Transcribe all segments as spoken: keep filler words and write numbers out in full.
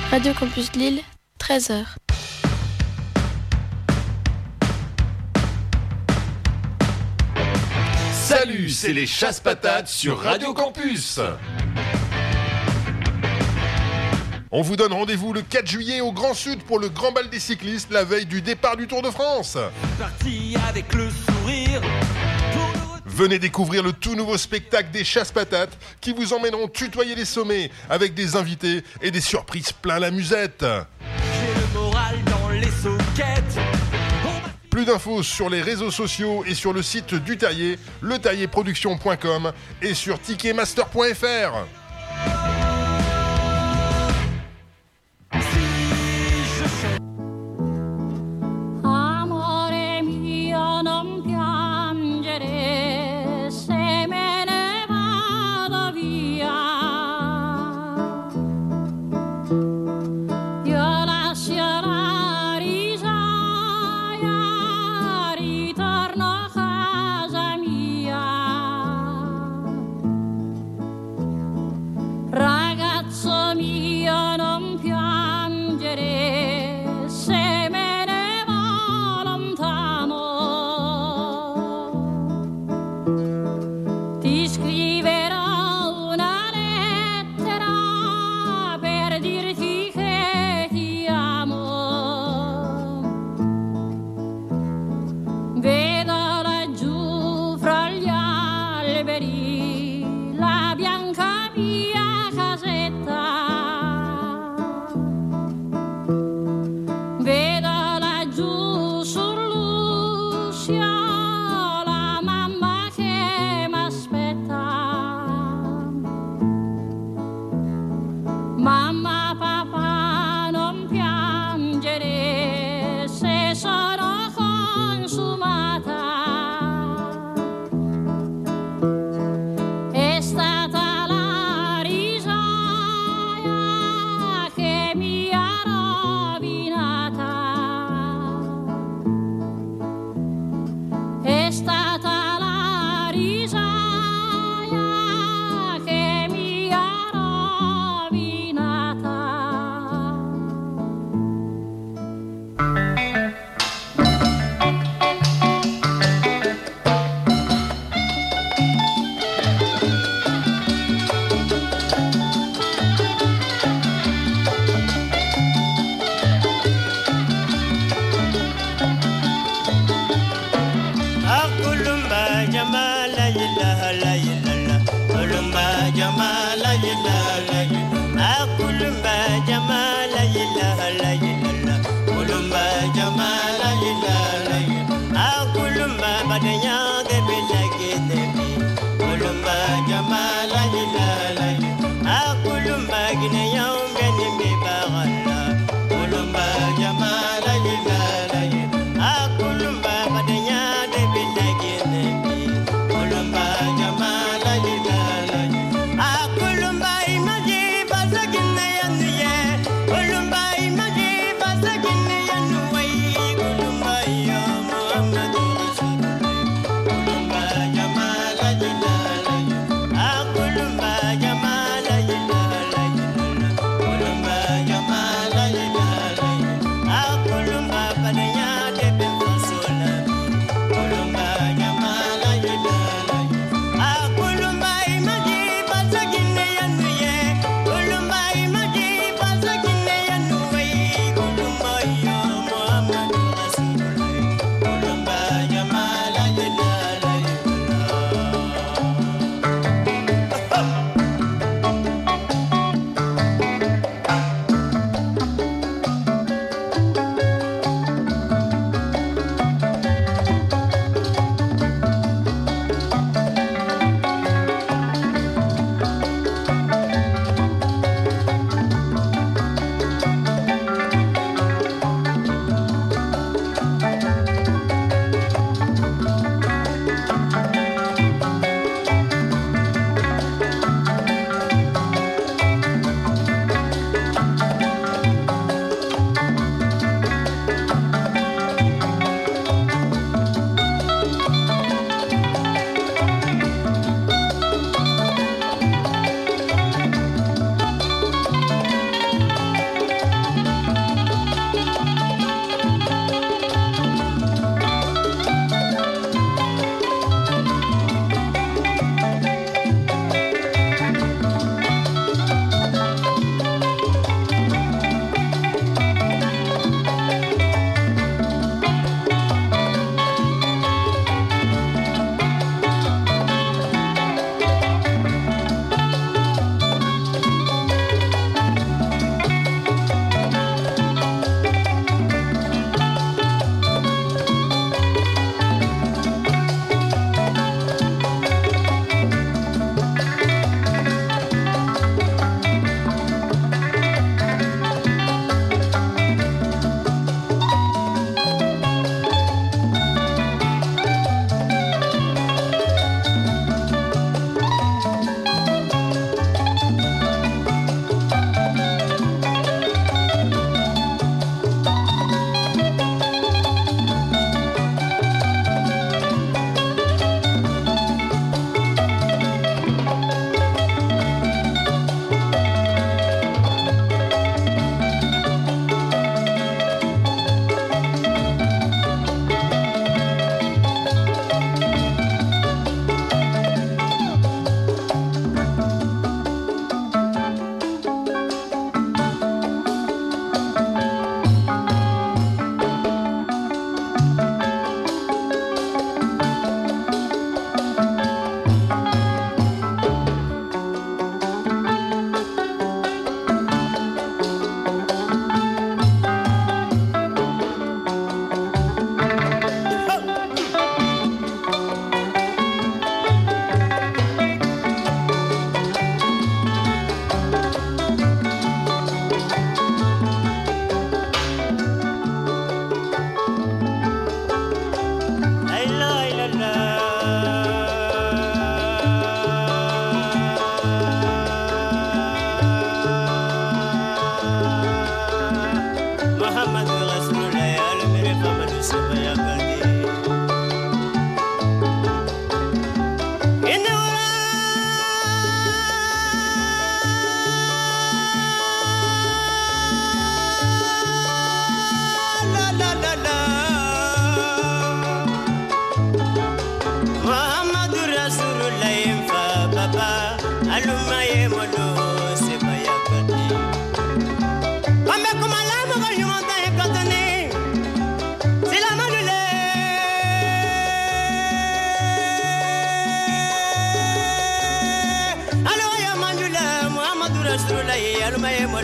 Radio Campus Lille, treize heures. Salut, c'est les Chasse-Patates sur Radio Campus. On vous donne rendez-vous le quatre juillet au Grand Sud pour le Grand Bal des cyclistes, la veille du départ du Tour de France. Parti avec le sourire. Venez découvrir le tout nouveau spectacle des Chasse-Patates qui vous emmèneront tutoyer les sommets avec des invités et des surprises plein la musette. J'ai le moral dans les soquettes. Plus d'infos sur les réseaux sociaux et sur le site du Taillé, le taillé production point com et sur ticketmaster point f r.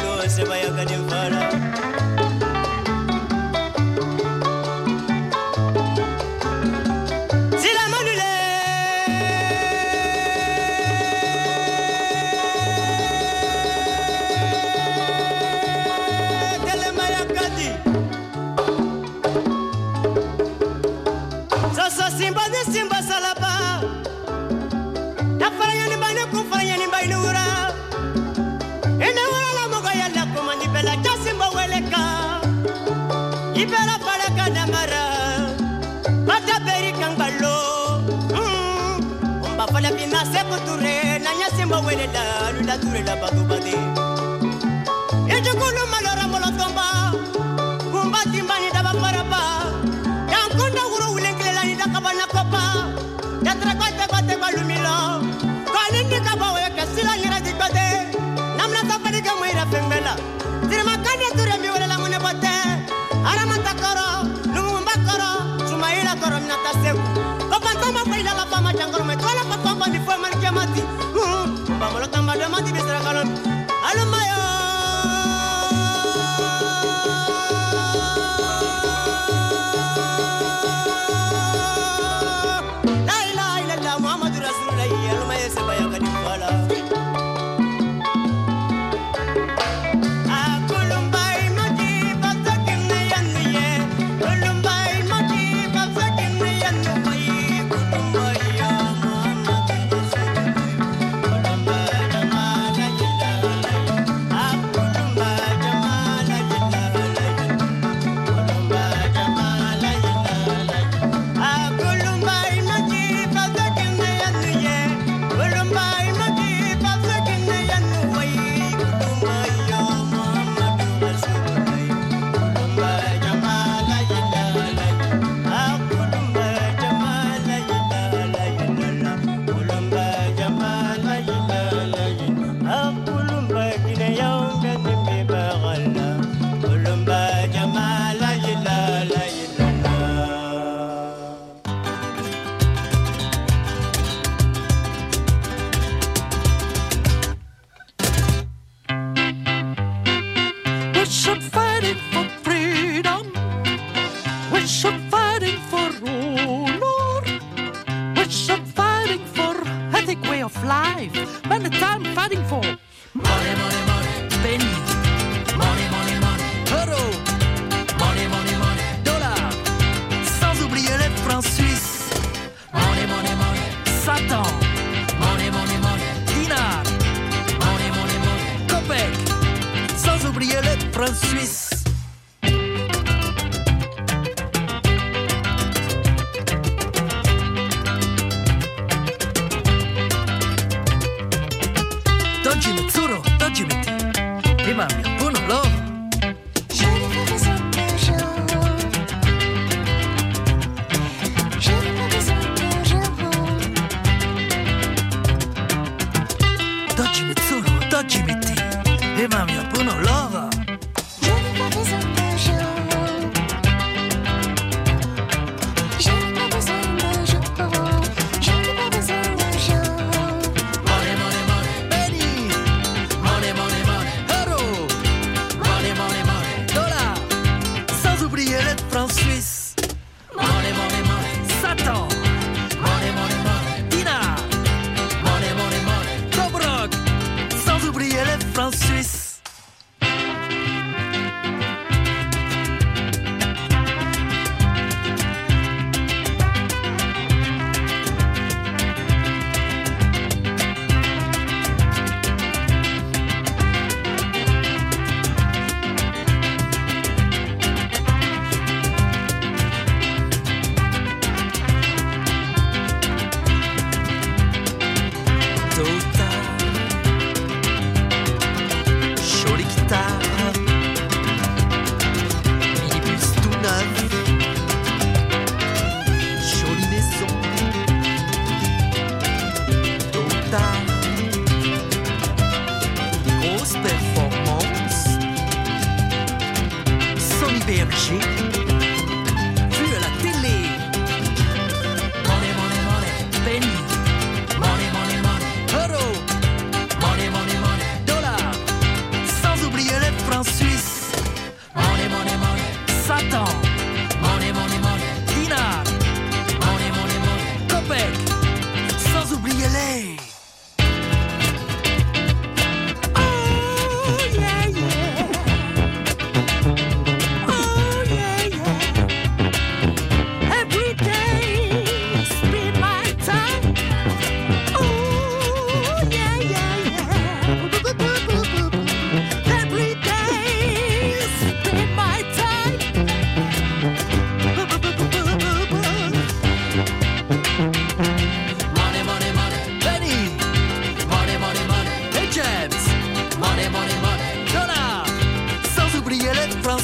Money, money, money, dollar. Sans oublier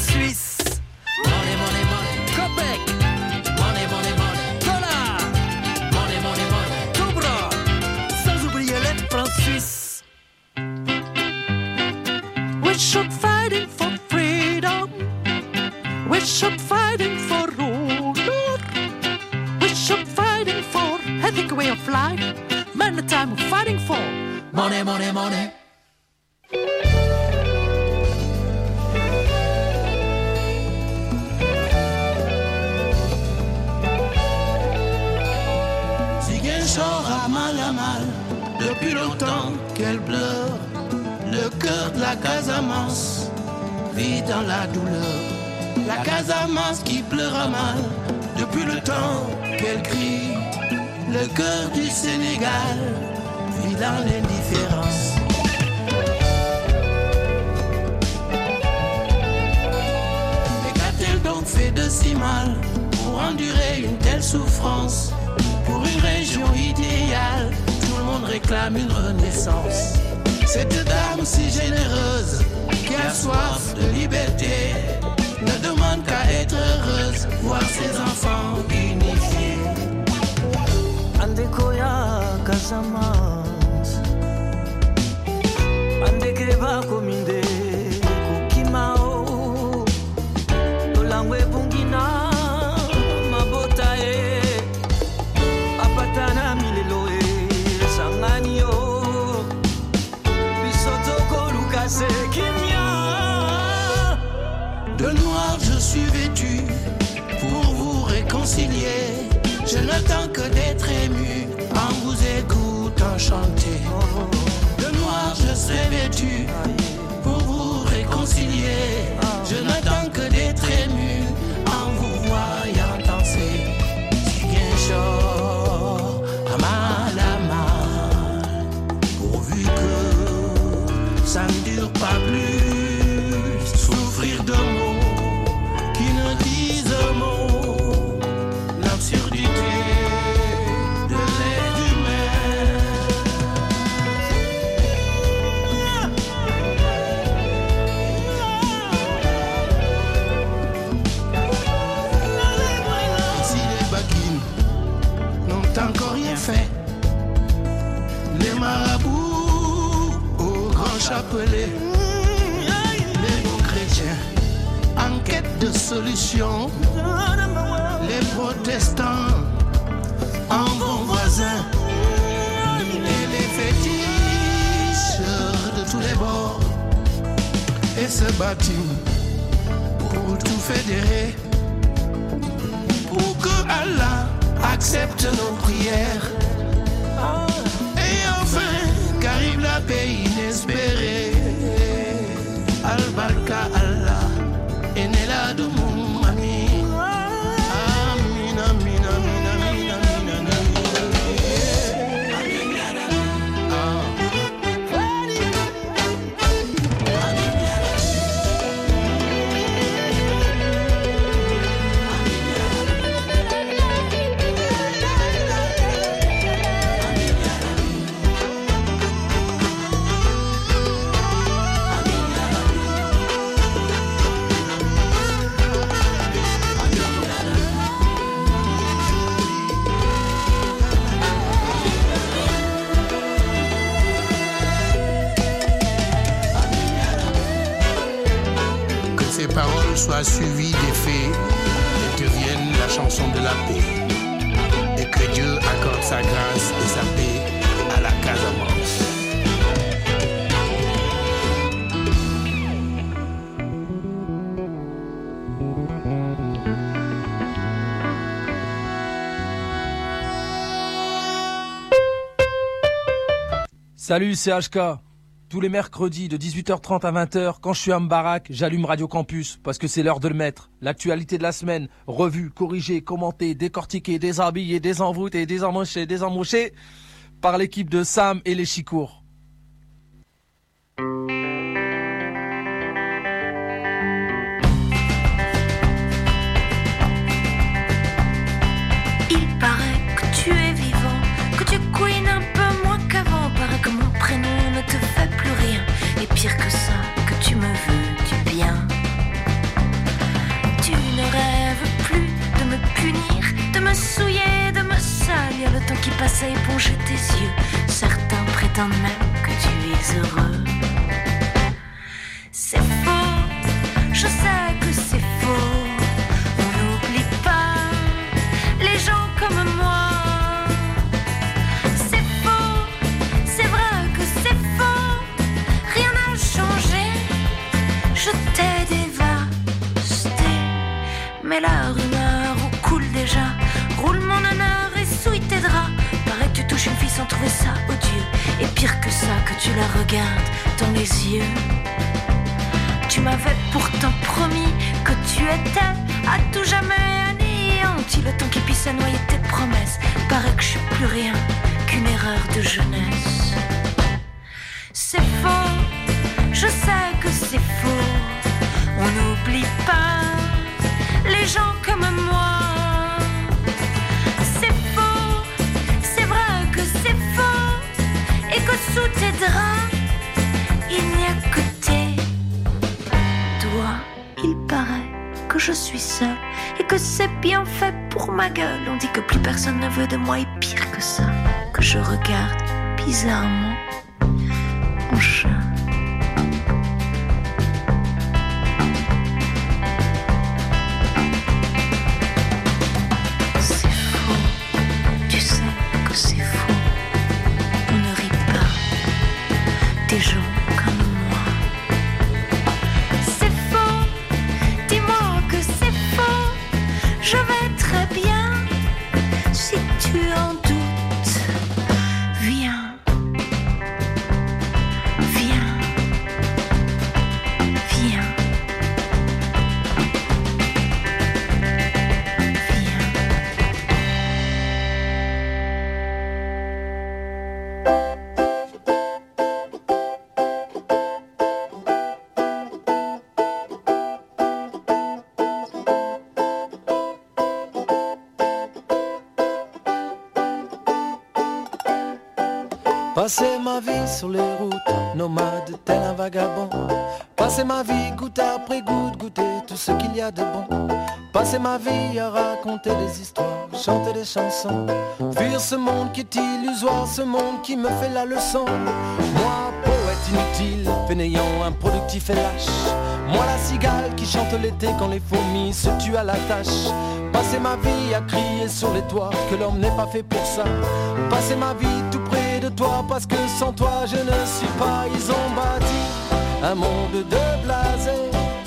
suisse. Money, money, money, Québec. Money, money, money, dollar. Money, money, money, tout bras. Sans oublier les francs suisses. We should fighting for freedom. We should fighting for rule. We should fighting for ethic way of life. Man, the time we're fighting for money, money, money. Chora mal à mal, depuis longtemps qu'elle pleure. Le cœur de la Casamance vit dans la douleur. La Casamance qui pleure à mal, depuis le temps qu'elle crie. Le cœur du Sénégal vit dans l'indifférence. Mais qu'a-t-elle donc fait de si mal pour endurer une telle souffrance? Pour une région idéale, tout le monde réclame une renaissance. Cette dame si généreuse, qui a soif de liberté, ne demande qu'à être heureuse, voir ses enfants unifiés. Andekoya Casamance, Andekeba Kominde, Kukimao, Olangwe Bungina. De noir je suis vêtu pour vous réconcilier. Je n'attends que d'être ému en vous écoutant chanter. De noir je serai vêtu pour vous réconcilier. Je n'attends que d'être ému en vous voyant danser. Si bien chaud, à mal à mal, pourvu que ça ne dure pas plus. Souffrir de mots qui ne disent mot, l'absurdité de l'être humain. Si les baguines n'ont encore rien fait, les marabouts au grand chapelet, en quête de solution, les protestants en bons voisins et les fétiches de tous les bords et se battent pour tout fédérer, pour que Allah accepte nos prières et enfin qu'arrive la paix inespérée. Al-Barka Allah Enela de mon ami. Amin, amin, amin, amin, amin, soit suivi des faits et devienne la chanson de la paix. Et que Dieu accorde sa grâce et sa paix à la Casamance. Salut, c'est H K. Tous les mercredis de dix-huit heures trente à vingt heures, quand je suis à Mbarak, j'allume Radio Campus parce que c'est l'heure de le mettre. L'actualité de la semaine, revue, corrigée, commentée, décortiquée, déshabillée, désenvoûtée, désemmochée, désemmochée par l'équipe de Sam et les Chicours. Il paraît que tu es vivant, que tu couines un peu moins qu'avant. Paraît que mon prénom ne te fait plus rien. Et pire que ça, que tu me veux du bien. me souiller, de me salir, le temps qui passe à éponger tes yeux. Certains prétendent même que tu es heureux. C'est faux, je sais que c'est faux. On n'oublie pas les gens comme moi. C'est faux, c'est vrai que c'est faux. Rien n'a changé, je t'ai dévasté. Mais la rumeur coule déjà, roule mon honneur et souille tes draps. Paraît que tu touches une fille sans trouver ça odieux. Et pire que ça, que tu la regardes dans les yeux. Tu m'avais pourtant promis que tu étais à tout jamais anéanti. Le temps qui puisse à noyer tes promesses. Paraît que je suis plus rien qu'une erreur de jeunesse. C'est faux, je sais que c'est faux. On n'oublie pas les gens comme moi. C'est faux, c'est vrai que c'est faux. Et que sous tes draps, il n'y a que tes doigts. Il paraît que je suis seule et que c'est bien fait pour ma gueule. On dit que plus personne ne veut de moi et pire que ça, que je regarde bizarrement mon chat. Des gens comme moi. C'est faux, dis-moi que c'est faux. Je vais très bien, si tu en doutes. Viens, viens, viens, Passer ma vie sur les routes, nomade tel un vagabond. Passer ma vie goutte après goutte, goûter tout ce qu'il y a de bon. Passer ma vie à raconter des histoires, chanter des chansons. Fuir ce monde qui est illusoire, ce monde qui me fait la leçon. Moi, poète inutile, fainéant, improductif et lâche. Moi la cigale qui chante l'été quand les fourmis se tuent à la tâche. Passer ma vie à crier sur les toits que l'homme n'est pas fait pour ça. Passer ma vie tout près de toi parce que sans toi je ne suis pas. Ils ont bâti un monde de blasés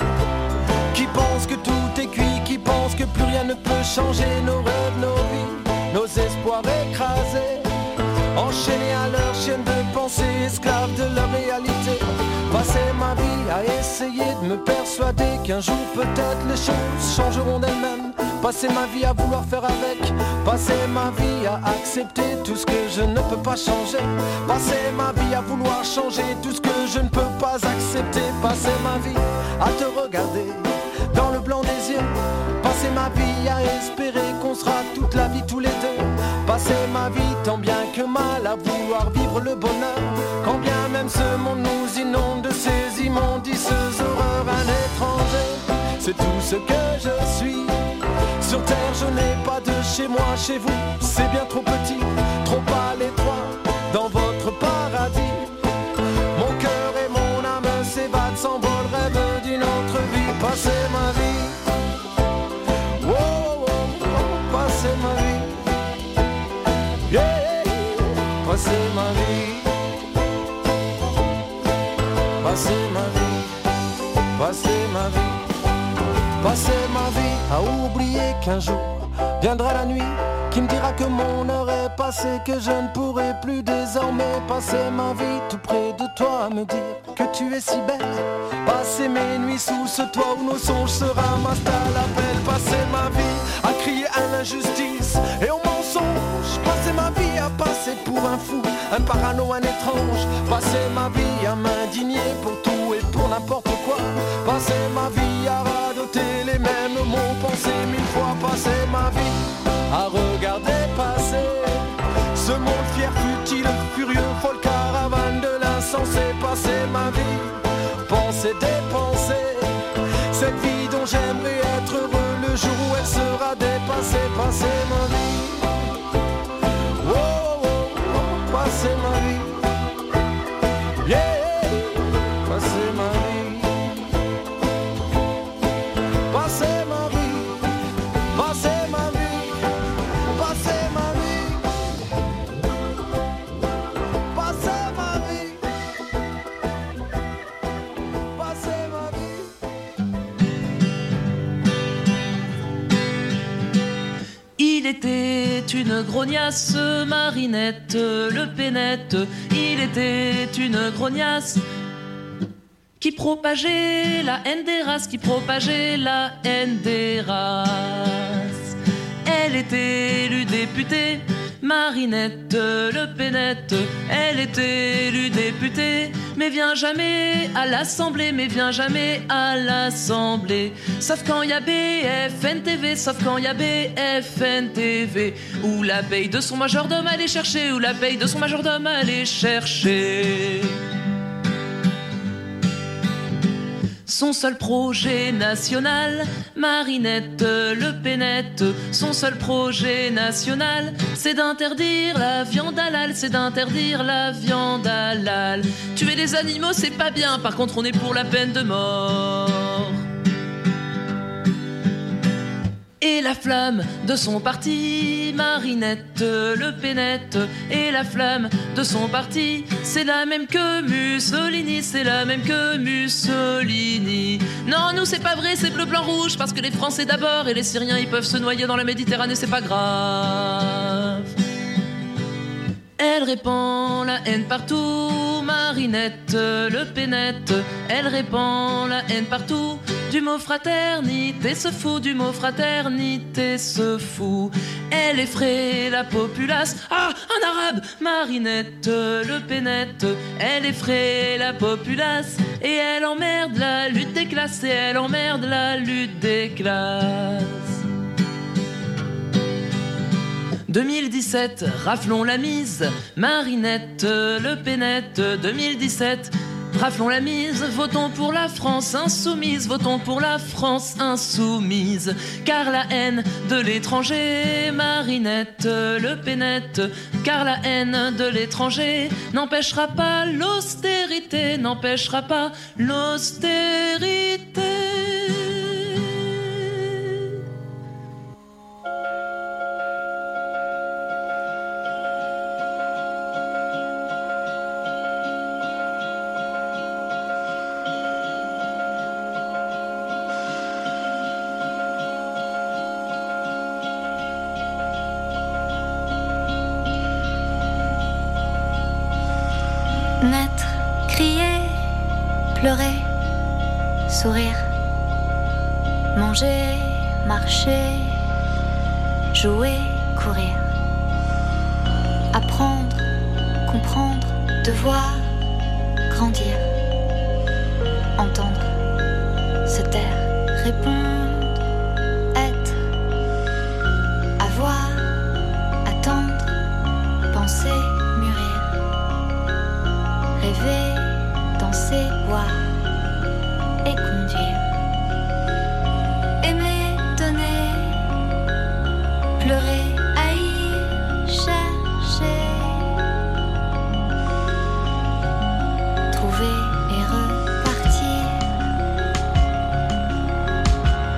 qui pense que tout est cuit, qui pense que plus rien ne peut changer nos rêves, nos vies, nos espoirs écrasés, enchaînés à leur chaîne de pensée, esclaves de leur réalité. Passer ma vie à essayer de me persuader qu'un jour peut-être les choses changeront d'elles-mêmes. Passer ma vie à vouloir faire avec, passer ma vie à accepter tout ce que je ne peux pas changer. Passer ma vie à vouloir changer tout ce que je ne peux pas accepter. Passer ma vie à te regarder dans le blanc des yeux. Passer ma vie à espérer qu'on sera toute la vie tous les deux. Passer ma vie tant bien que mal à vouloir vivre le bonheur, quand bien même ce monde nous inonde de ces immondices horreurs. Un étranger, c'est tout ce que je suis. Sur terre je n'ai pas de chez moi, chez vous c'est bien trop petit, trop à l'étroit dans votre paradis. Mon cœur et mon âme s'évadent, s'envolent, rêvent d'une autre vie. Passer ma vie, oh, oh, oh, passer ma vie, yeah, passer ma vie, passer ma vie, passer ma vie. Passer ma vie à oublier qu'un jour viendra la nuit qui me dira que mon heure est passée, que je ne pourrai plus désormais passer ma vie tout près de toi à me dire que tu es si belle. Passer mes nuits sous ce toit où nos songes se ramassent à l'appel. Passer ma vie à crier à l'injustice et au mensonge. Passer ma vie à passer pour un fou, un parano, un étrange. Passer ma vie à m'indigner pour tout et pour n'importe quoi. Passer ma vie à radoter les mêmes mots, penser mille fois. Passer ma vie à regarder passer ce monde fier, futile, furieux, folle caravane de l'insensé. Passer ma vie, penser, dépenser cette vie dont j'aimerais être heureux le jour où elle sera dépassée. passer ma vie. Oh, oh, oh, passer ma vie. Yeah, passer ma vie. Passer ma vie. Passer ma vie. Passer ma vie. Passer ma vie. Passer ma vie. Il était une grognasse, Marinette Le Pénette. Il était une grognasse qui propageait la haine des races, qui propageait la haine des races. Elle était élue députée, Marinette Le Pénette. Elle était élue députée, mais vient jamais à l'Assemblée, mais vient jamais à l'Assemblée. Sauf quand y a B F N T V, sauf quand y a B F N T V. Où la paye de son majordome allait chercher, où la paye de son majordome allait chercher. Son seul projet national, Marinette Le Pénette. Son seul projet national, c'est d'interdire la viande halal, c'est d'interdire la viande halal. Tuer les animaux, c'est pas bien, par contre on est pour la peine de mort. Et la flamme de son parti, Marinette Le Pénette. Et la flamme de son parti, c'est la même que Mussolini, c'est la même que Mussolini. Non, nous c'est pas vrai, c'est bleu, blanc, rouge, parce que les Français d'abord et les Syriens ils peuvent se noyer dans la Méditerranée, c'est pas grave. Elle répand la haine partout, Marinette Le Pénette. Elle répand la haine partout. Du mot fraternité se fout, du mot fraternité se fout. Elle effraie la populace. Ah, un arabe, Marinette Le Pénette. Elle effraie la populace et elle emmerde la lutte des classes, et elle emmerde la lutte des classes. deux mille dix-sept, raflons la mise, Marinette Le Pénette. deux mille dix-sept, raflons la mise, votons pour la France insoumise, votons pour la France insoumise. Car la haine de l'étranger, Marinette Le Pénette. Car la haine de l'étranger n'empêchera pas l'austérité, n'empêchera pas l'austérité. Naître, crier, pleurer, sourire, manger, marcher, jouer, courir, apprendre, comprendre, devoir, grandir, entendre, se taire, répondre, être, avoir, attendre, penser, mûrir, rêver, danser, boire et conduire. Aimer, donner, pleurer, haïr, chercher, trouver et repartir.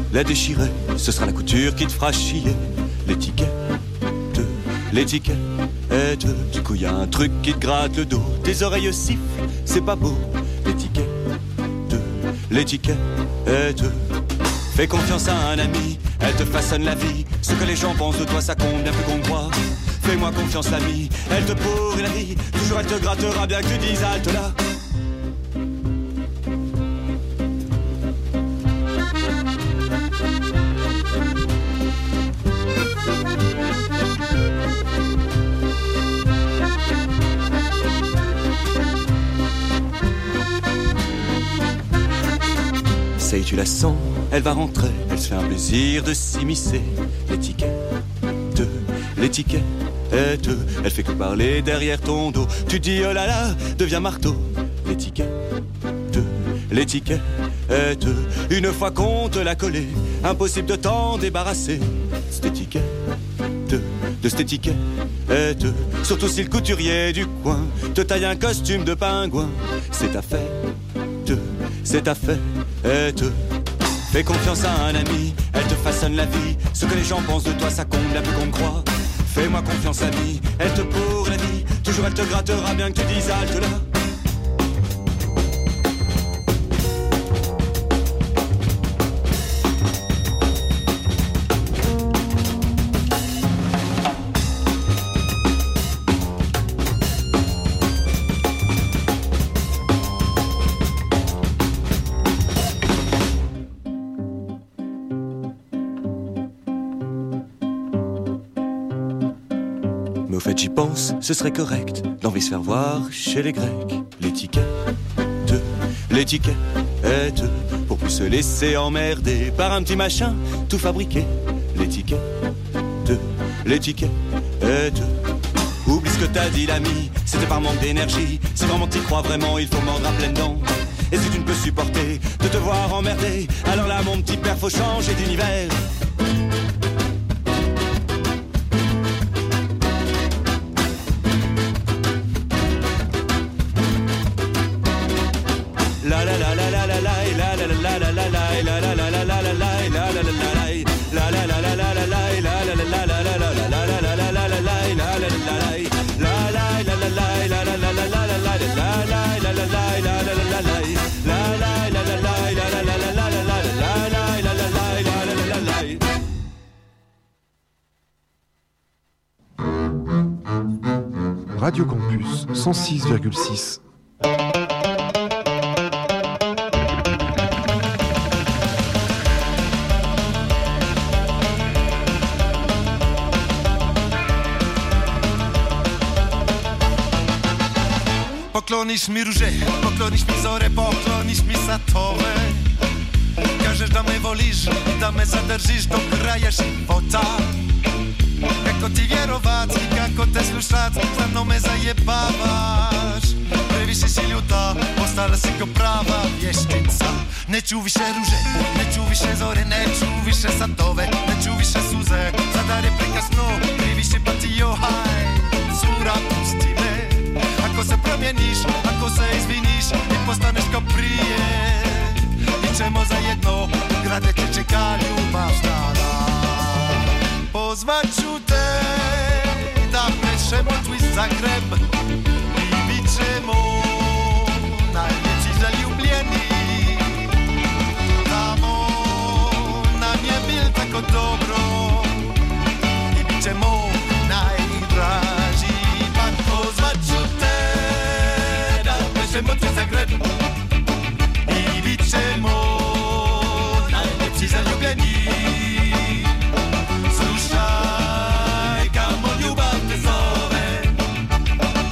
la déchirer, ce sera la couture qui te fera chier. L'étiquette, l'étiquette, du coup y a un truc qui te gratte le dos. Tes oreilles sifflent, c'est pas beau. L'étiquette, l'étiquette, fais confiance à un ami, elle te façonne la vie. Ce que les gens pensent de toi, ça compte bien plus qu'on croit. Fais-moi confiance l'ami, elle te pourrit la vie. Toujours elle te grattera bien que tu dises halte là. Say, tu la sens, elle va rentrer, elle se fait un plaisir de s'immiscer. L'étiquette, l'étiquette, elle fait que parler derrière ton dos. Tu dis oh là là, deviens marteau. L'étiquette, l'étiquette, une fois qu'on te l'a collé, impossible de t'en débarrasser. Cette étiquette, de cette étiquette, surtout si le couturier du coin te taille un costume de pingouin. C'est ta fête, c'est ta fête. Fais confiance à un ami, elle te façonne la vie. Ce que les gens pensent de toi, ça compte bien plus qu'on croit. Fais-moi confiance ami, elle te pourrit la vie. Toujours elle te grattera bien que tu dises halte là. J'y pense, ce serait correct d'envie se faire voir chez les Grecs. L'étiquette, l'étiquette, pour plus se laisser emmerder par un petit machin tout fabriqué. L'étiquette, l'étiquette, oublie ce que t'as dit l'ami, c'était par manque d'énergie. Si vraiment t'y crois vraiment, il faut mordre à pleines dents. Et si tu ne peux supporter de te voir emmerder, alors là mon petit père faut changer d'univers. Radio Campus cent six virgule six. Poklonisz mi róże, poklonisz mi zorę, poklonisz mi satowe. Każesz da me voliš, da me zadržiš dok kraješ života. Kako ti vjerovat i kako te slušat, stvarno me zajebavaš. Previše si ljuta, postala si ko prava vještica. Neću više ruže, neću više zore, neću više satove, neću više suze. Zadar je prekasno, previše pa ti johaj, cura pusti me. Ako se promijeniš, ako se izviniš i postaneš kao prije, ićemo zajedno, u grade te čeka ljubav stala. Pozvat ću te da pešemo tvoj Zagreb i bit ćemo najveći zaljubljeni. Tamo nam je bil tako dobro i bit ćemo najdraži. Pa pozvat ću te da pešemo tvoj Zagreb i bit ćemo najveći zaljubljeni. Slušaj, kamo ljubav te zove,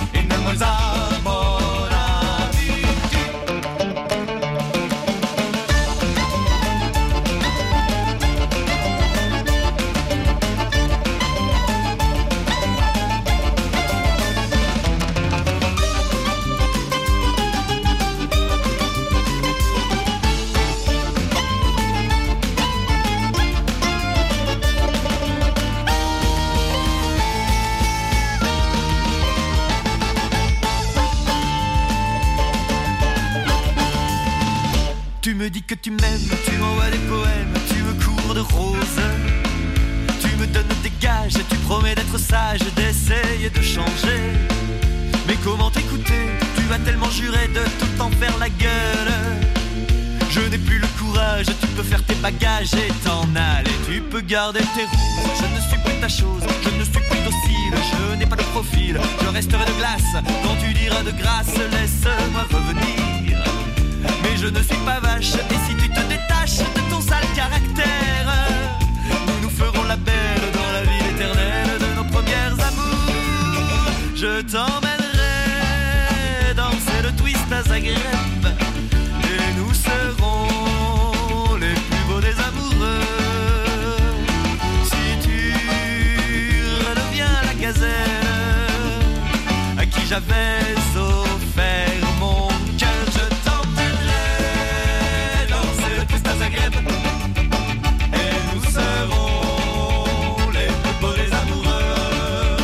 être sage, d'essayer de changer. Mais comment t'écouter? Tu as tellement juré de tout le temps faire la gueule. Je n'ai plus le courage, tu peux faire tes bagages et t'en aller. Tu peux garder tes roses, je ne suis plus ta chose. Je ne suis plus docile, je n'ai pas de profil. Je resterai de glace quand tu diras de grâce, laisse-moi revenir. Mais je ne suis pas vache, et si tu te détaches de ton sale caractère, nous nous ferons la belle dans la ville éternelle de nos premières amours. Je t'emmènerai danser le twist à Zagreb, et nous serons les plus beaux des amoureux. Si tu redeviens la gazelle à qui j'avais offert mon cœur, je t'emmènerai danser le twist à Zagreb, et nous serons les plus beaux des amoureux.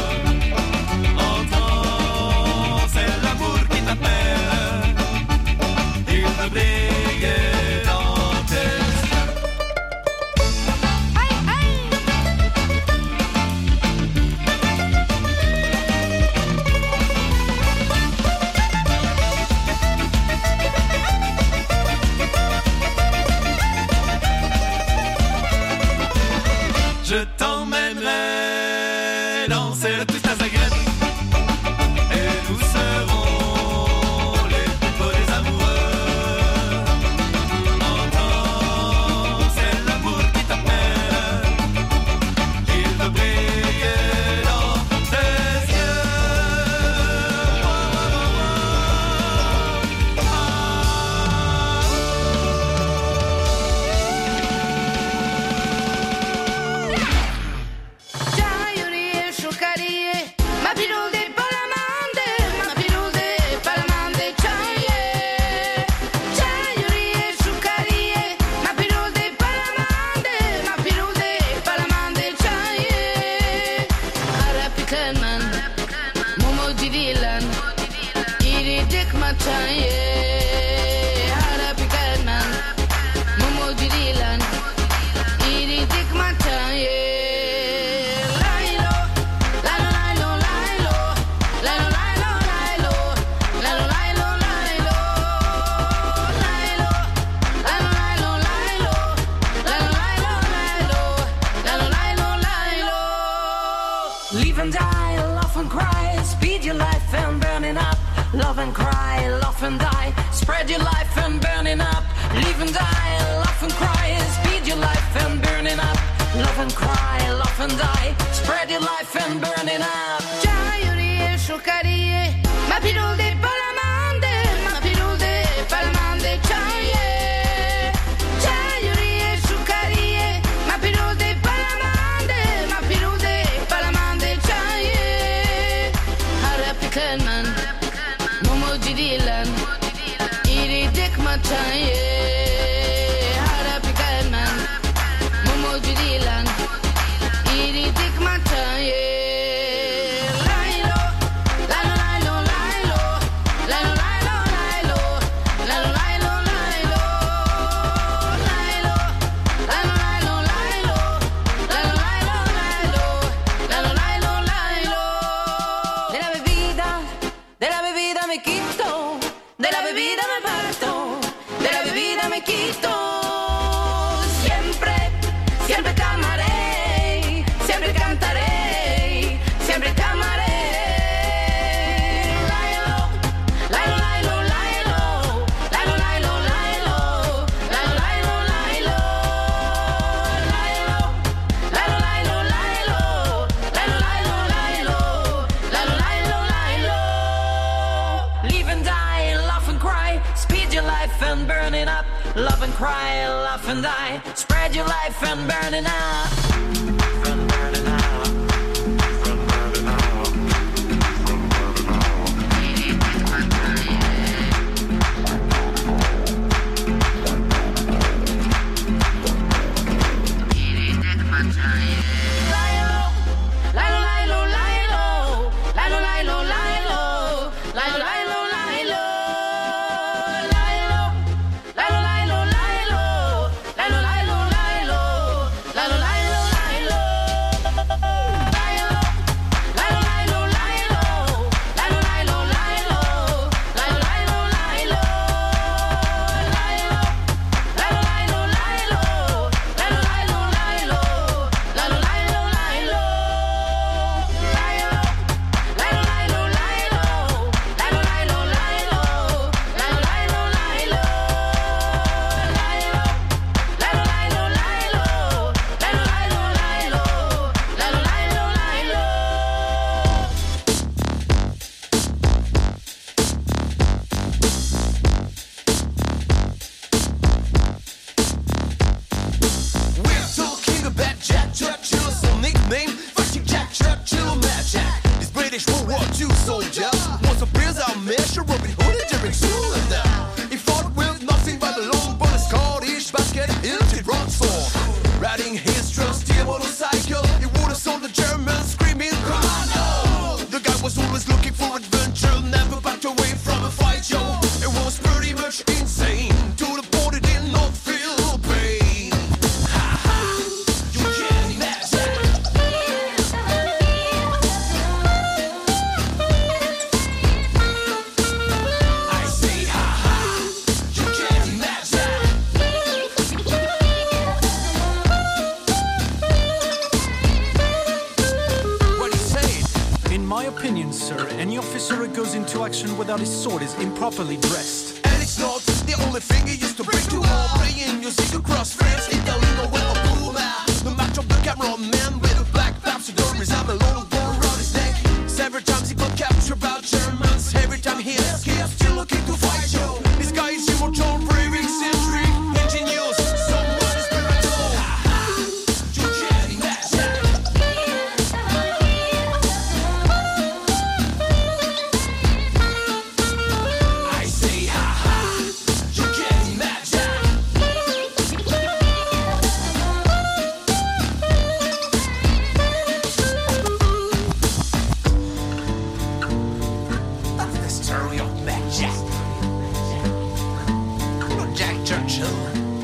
Entends, c'est l'amour qui t'appelle, il veut briller dans tes yeux. Aïe, aïe. Je t'emmènerai danser le twist à Zagreb, et nous serons les plus beaux des amoureux. Entends, c'est l'amour qui t'appelle, il veut briller dans tes yeux. Già io riesco a carire, ma pilul de palamande, ma pilul de palamande, già yeah. Già io riesco a carire, ma pilul de palamande, ma pilul de palamande, già yeah. Arapikanman, Momo Dilan, Iri Dikma, già yeah. Arapikanman, Momo Dilan, Iri Dikma, già yeah. Lailo, lailo, lailo, lailo, lailo, lailo, lailo, lailo, lailo, lailo, lailo, lailo, lailo, lailo, lailo, lailo, lailo, lailo. Live and die, laugh and cry, speed your life and burning up. Love and cry, laugh and die, spread your life and burning up. Live and die, laugh and cry, speed your life and burning up. Love and cry, laugh and die, spread your life and burning up. Già io riesco a carire, ma pilul de palamande, ma pilul de palamande, già yeah. Già io riesco a carire, ma pilul de palamande, ma pilul de palamande, già yeah. Arapikanman, Momo Dilan, Iri Dikma, già yeah. Arapikanman, Momo Dilan, Iri Dikma, già yeah. Lailo, lailo, lailo, lailo, lailo, lailo, lailo, lailo, lailo, lailo, lailo, lailo, lailo, lailo, lailo, lailo, lailo, lailo, lailo. De la bebida, de la bebida me quito, de la bebida me parto, de la bebida me quito. Siempre, siempre camaré, siempre cantaré, siempre camaré. Lailo, lailo, lailo, lailo, lailo, lailo, lailo, lailo, lailo, lailo, lailo, lailo, lailo, lailo, lailo, lailo, lailo, lailo, lailo, lailo. Live and die, laugh and cry, speed your life and burn it up. Love and cry, laugh and die, spread your life and burn it up. And burn it up. Lailo, lailo, lailo, lailo, lailo, lailo, lailo, lailo, soldier. Was a bizarre measure of the hooded during Zoolander. He fought with nothing but a long but a Scottish basket hilted broadsword. Riding his trusty motorcycle, he would have sold the Germans screaming commando. The guy was always looking for adventure, never backed away from a fight, yo. It was pretty much insane, to the point it did not feel pain. Ha ha, you can't imagine. I say ha ha, you can't imagine. What he said? In my opinion, sir, any officer who goes into action without his sword is improperly dressed. And it's not the only thing he used to bring to war. Playing music across France, Italy, or with a boomer. The match of the cameraman with a black taxidermist and a long bow around his neck. Several times he got captured by Germans. Every time he escapes, still looking to fight you. This guy is immortal, brave, eccentric, ingenious, someone spiritual. You can't imagine. I say ha ha, you can't imagine. That's the story of Black Jack. Not Jack Churchill.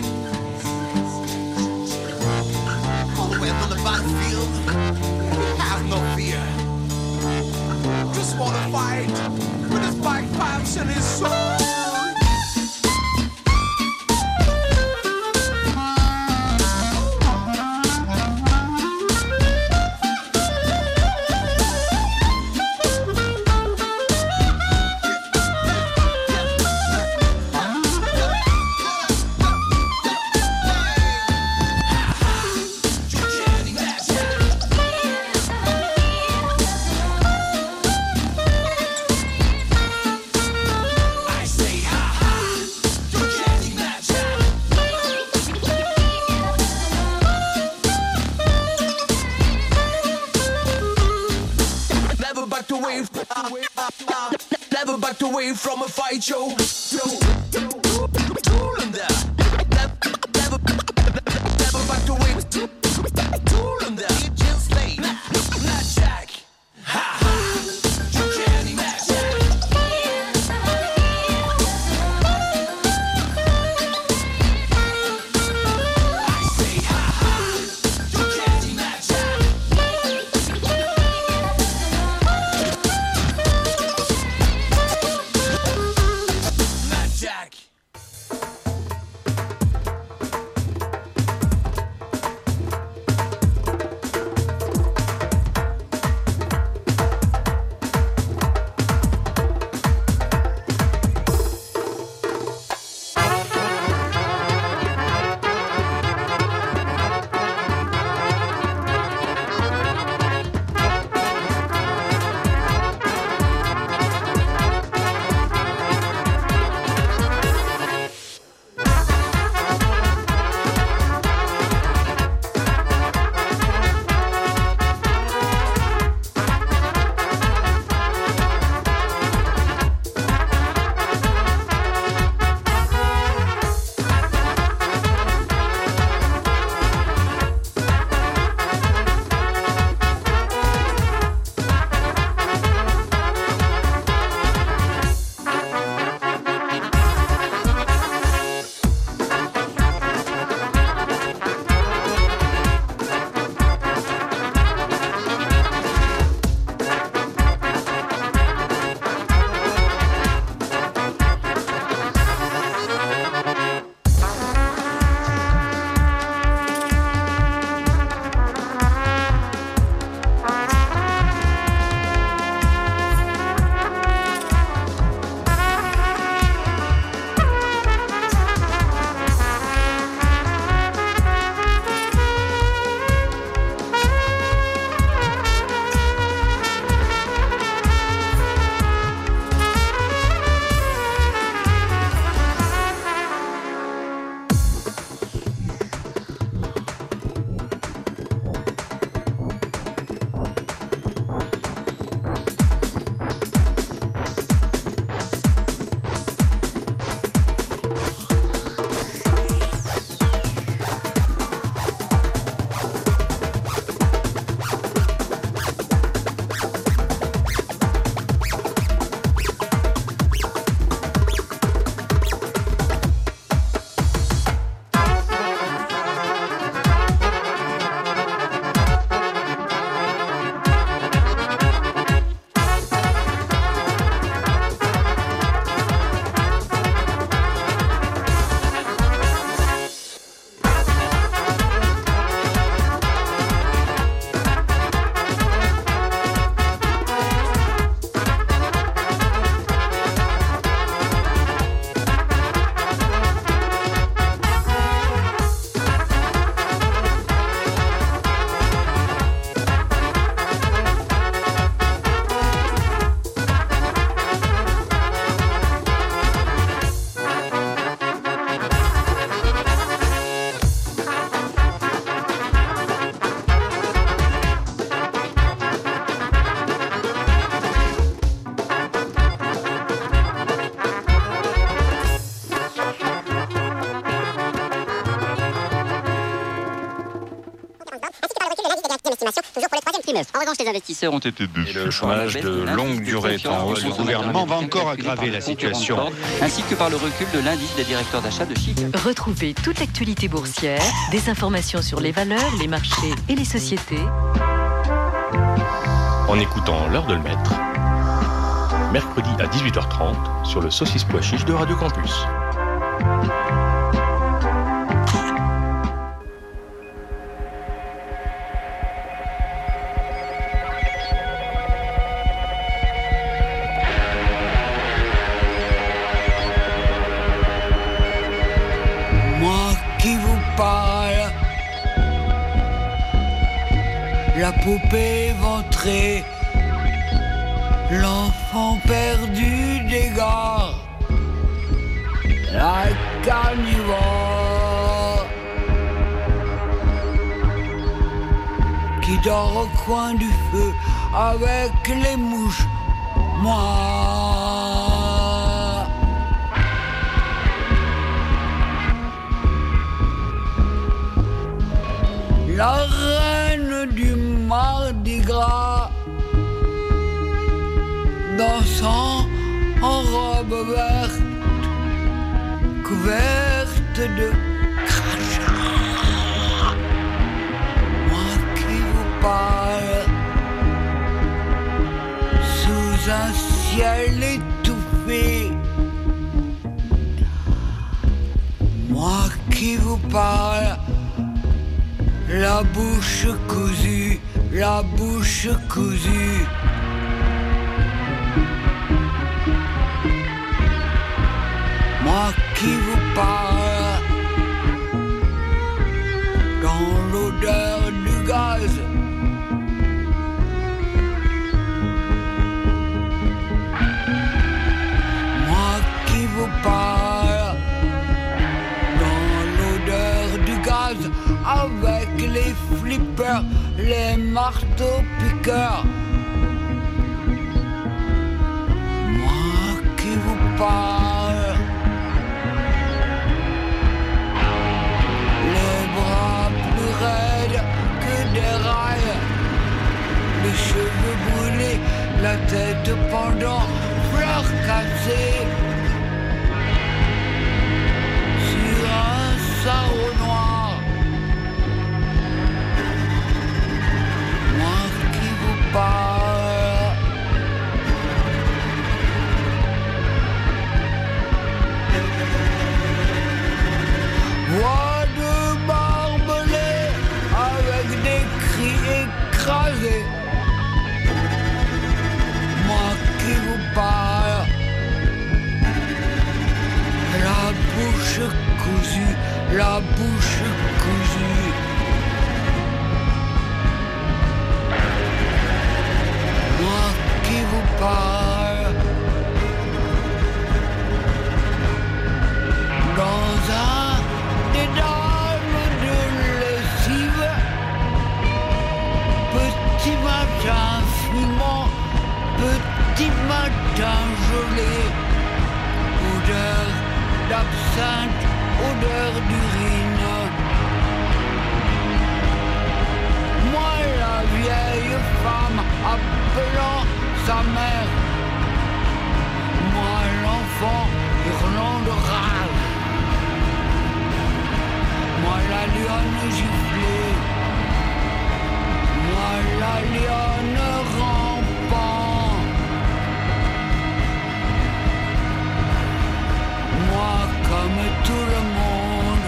All the way on the battlefield, have no fear. Just wanna fight with his bagpipes and his sword. You can't imagine. I say ha ha, you can't imagine. Never backed away, never backed away from a fight, yo. Zoolander. Never, never backed away. Zoolander. Agent Slade. Black Jack. Ha ha, you can't imagine. I say ha ha, you can't imagine. Black Jack. neuf. En revanche, les investisseurs ont été déçus. Et le chômage de longue durée est en hausse. Le gouvernement va encore aggraver la situation. Ainsi que par le recul de l'indice des directeurs d'achat de Chypre. Retrouvez toute l'actualité boursière, des informations sur les valeurs, les marchés et les sociétés. En écoutant l'heure de le mettre. Mercredi à dix-huit heures trente sur le Saucisse Pois Chiche de Radio Campus. Moi qui vous parle, la poupée éventrée, l'enfant perdu des gares, la carnivore qui dort au coin du feu avec les mouches. Moi, la reine du Mardi Gras, dansant en robe verte, couverte de crachats. Moi qui vous parle, sous un ciel étouffé. Moi qui vous parle, la bouche cousue, la bouche cousue. Moi qui vous parle, dans l'odeur du gaz. Moi qui vous parle, dans l'odeur du gaz, avec les flippers, les marteaux piqueurs. Moi qui vous parle, les bras plus raides que des rails, les cheveux brûlés, la tête pendant, fleurs cassées sur un sarrau noir. Moi qui vous parle, voix de barbelés avec des cris écrasés. Moi qui vous parle, la bouche cousue, la bouche cousue. Moi qui vous parle, dans un dédale de lessive, petit matin fumant, petit matin gelé, odeur d'absinthe, odeur d'urine. Moi la vieille femme appelant sa mère, moi l'enfant hurlant de rage, moi la lionne giflée, moi la lionne rampant, moi comme tout le monde,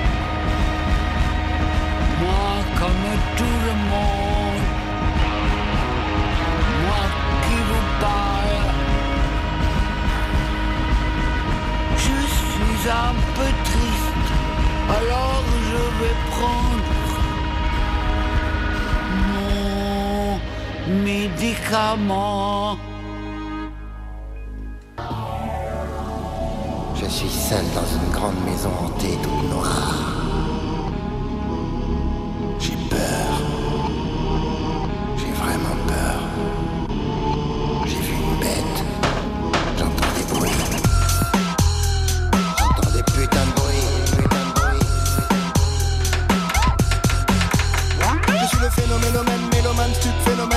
moi comme tout le monde, moi qui vous parle. Je suis un peu triste, alors je vais prendre mon médicament. Je suis seul dans une grande maison hantée toute noire. J'ai peur. J'ai vraiment peur. J'ai vu une bête. J'entends des bruits. J'entends des putains de bruits. Putains de bruits. Je suis le phénomène, mélomane, stup, phénomène.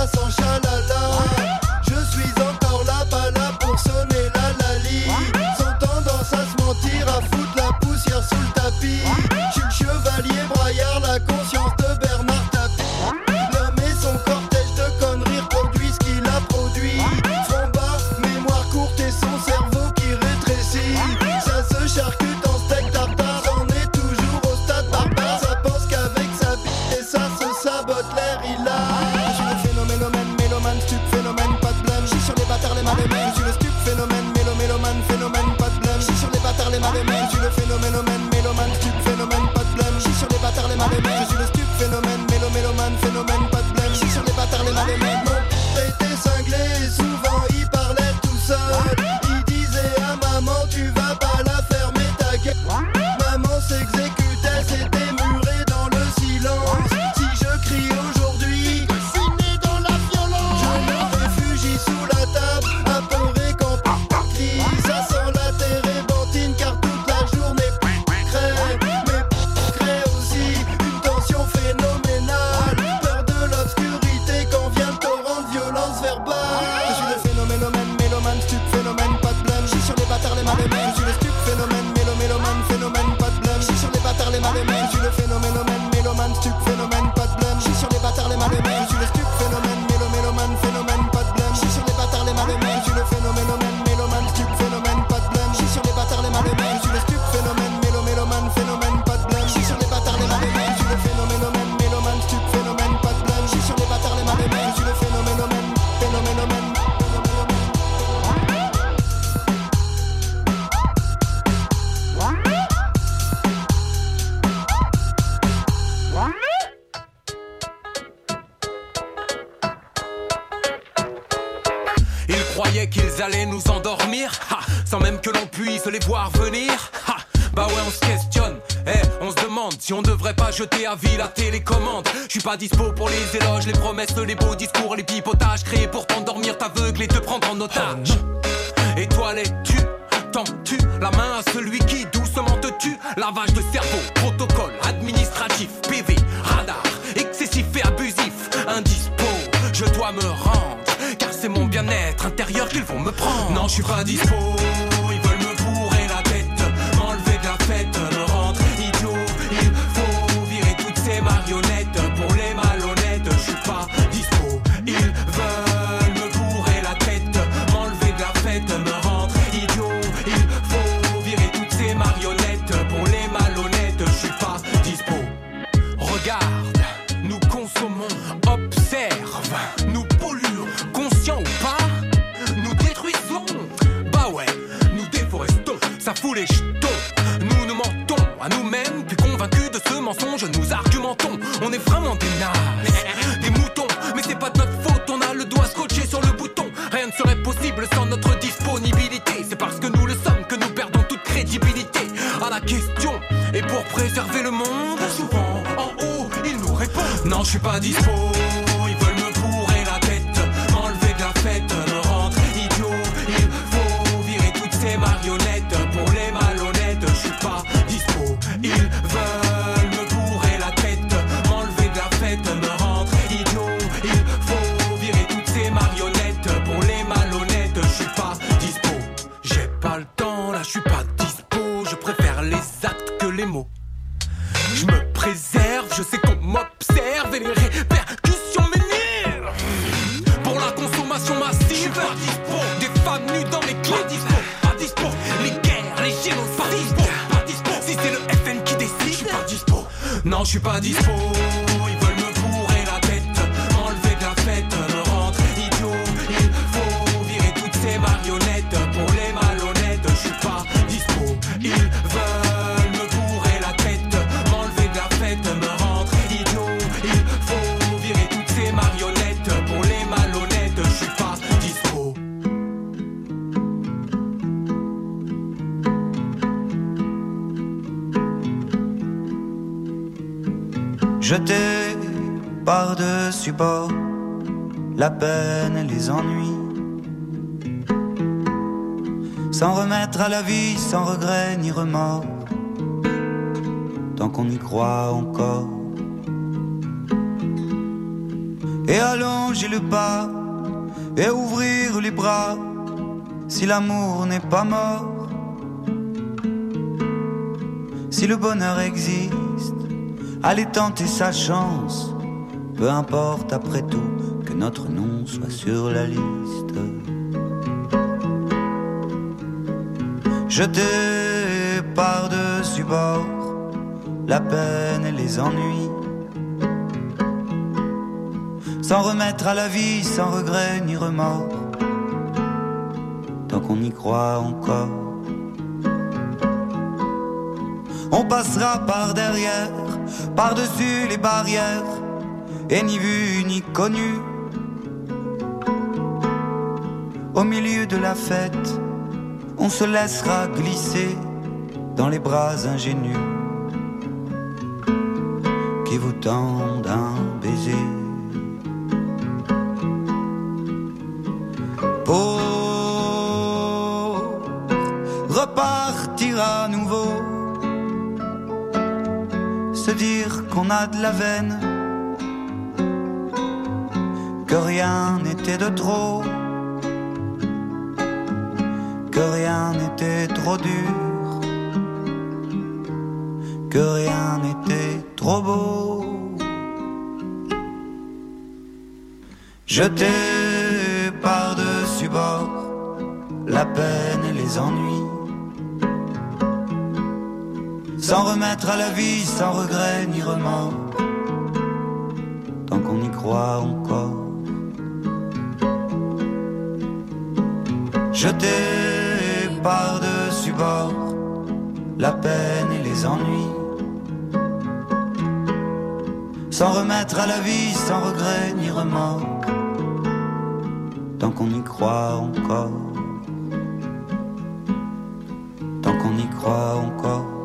sans chalala. Je suis encore là, pas là pour sonner la lali. Sans tendance à se mentir, à foutre la poussière sous le tapis. Je suis le chevalier braillard, la conscience de Bernard Tapie. L'homme et son cortège de conneries reproduit ce qu'il a produit. Front bas, mémoire courte et son cerveau qui rétrécit. Ça se charcute en steak tartare, on est toujours au stade barbare. Ça pense qu'avec sa bite et ça se sabote l'air hilar. Je suis le phénoménomène, mélomane, stup, phénomène, pas de blême. Je suis sur les bâtards, les mal aimés. Je suis le stup, phénomène, mélo, mélomane, phénomène, pas de blême. Je suis sur les bâtards, les mal aimés. Je suis le phénoménomène, mélomane, stup, phénomène, pas de blême. Je suis sur les bâtards, les mal aimés. Je suis le stup, phénomène, mélo, mélomane, phénomène, pas de blême. Je suis sur les bâtards, les mal aimés. Mon père était cinglé et souvent il parlait tout seul. Il disait à maman, tu vas pas la fermer ta gueule. Maman s'exécutait, c'était muré dans le silence. Si je crie aujourd'hui, je suis né dans la violence. Je me réfugie sous la table, apeuré quand on crie. Ça sent la térébenthine car toute la journée crée. Mais crée aussi une tension phénoménale. Peur de l'obscurité quand vient le torrent de violence verbale. Je suis le phénoménomène, mélomane, stup, phénomène, pas de blême. Je suis sur les bâtards, les mal aimés. Je suis le stup, phénomène, mélo, mélomane, phénomène, pas de blême. Je suis sur les bâtards, les mal aimés. Je suis le phénoménomène, mélomane, stup, phénomène, pas de blême. Je suis sur les bâtards, les mal aimés. Je suis le stup, phénomène, mélo, mélomane, phénomène, pas de blême. Je suis sur les bâtards, les mal aimés. Je suis le phénoménomène, mélomane, stup, phénomène, pas de blême. Je suis sur les bâtards, les mal aimés. Je suis le stup, phénomène, mélo, mélomane, phénomène, pas de blême. Je suis sur les bâtards, les mal aimés. Je suis le phénoménomène, mélomane, stup, phénomène, pas de blême. Je suis sur les bâtards, les mal aimés. Je suis le phénoménomène, phénoménomène. Ils croyaient qu'ils allaient nous endormir, ha, sans même que l'on puisse les voir venir. Ha, bah ouais, on se questionne, eh, on se demande si on devrait pas jeter à vie la télécommande. Je suis pas dispo pour les éloges, les promesses, les beaux discours, les pipotages créés pour t'endormir, t'aveugler et te prendre en otage. Étoilais-tu, tends-tu la main à celui qui doucement te tue? Lavage de cerveau, protocole administratif, P V, radar, excessif et abusif, indispo, je dois me rendre, car c'est mon bien-être intérieur qu'ils vont me prendre. Non, je suis pas dispo, ils veulent me bourrer la tête, m'enlever de la fête, me rendre idiot. Il faut virer toutes ces marionnettes, pour les malhonnêtes, je suis pas dispo. Ils veulent me bourrer la tête, m'enlever de la fête, me rendre idiot. Il faut virer toutes ces marionnettes, pour les malhonnêtes, je suis pas dispo. Regarde, nous consommons, observe, nous polluons, conscients ou pas, nous détruisons. Bah ouais, nous déforestons, ça fout les jetons. Nous nous mentons à nous-mêmes, puis convaincus de ce mensonge, nous argumentons. On est vraiment des nazes, des moutons, mais c'est pas de notre faute, on a le doigt scotché sur le bouton. Rien ne serait possible sans notre disponibilité. C'est parce que nous le sommes que nous perdons toute crédibilité à la question. Et pour préserver le monde, souvent en haut, ils nous répondent. Non, je suis pas dispo, ils veulent me bourrer la tête, m'enlever de la fête, me rendre idiot. Il faut virer toutes ces marionnettes, pour les malhonnêtes, je suis pas dispo. Ils veulent me bourrer la tête, m'enlever de la fête, me rendre idiot. Il faut virer toutes ces marionnettes, pour les malhonnêtes, je suis pas dispo. J'ai pas le temps, là je suis pas dispo, je préfère les actes que les mots. Je me préserve, je sais qu'on m'observe et les répercussions m'énervent. Pour la consommation massive, je suis pas dispo. Des femmes nues dans mes clés, dispo, pas dispo. Les guerres, les génocides, pas dispo, pas dispo. Si c'est le F N qui décide, je suis pas dispo. Non, je suis pas dispo. Ils veulent me bourrer la tête, m'enlever de la fête, me rendre idiot. Il faut virer toutes ces marionnettes, pour les malhonnêtes, je suis pas dispo. Ils veulent me bourrer la tête, m'enlever de la fête, me rendre idiot. Il faut virer toutes ces marionnettes, pour les malhonnêtes, je suis pas dispo. Jeter par-dessus bord la peine et les ennuis, s'en remettre à la vie sans regret ni remords, tant qu'on y croit encore. et allonger le pas et ouvrir les bras si l'amour n'est pas mort. Si le bonheur existe, allez tenter sa chance, peu importe après tout que notre nom soit sur la liste. Jeter par-dessus bord la peine et les ennuis, sans remettre à la vie, sans regret ni remords, tant qu'on y croit encore. On passera par derrière, par-dessus les barrières, et ni vu ni connu. Au milieu de la fête, on se laissera glisser dans les bras ingénus qui vous tendent un baiser. Pour repartir à nouveau, se dire qu'on a de la veine, que rien n'était de trop, que rien n'était trop dur, que rien n'était trop beau. Jeter par-dessus bord la peine et les ennuis, sans remettre à la vie, sans regret ni remords, tant qu'on y croit encore. Jeter par-dessus bord la peine et les ennuis, sans remettre à la vie, sans regret ni remords, tant qu'on y croit encore, tant qu'on y croit encore.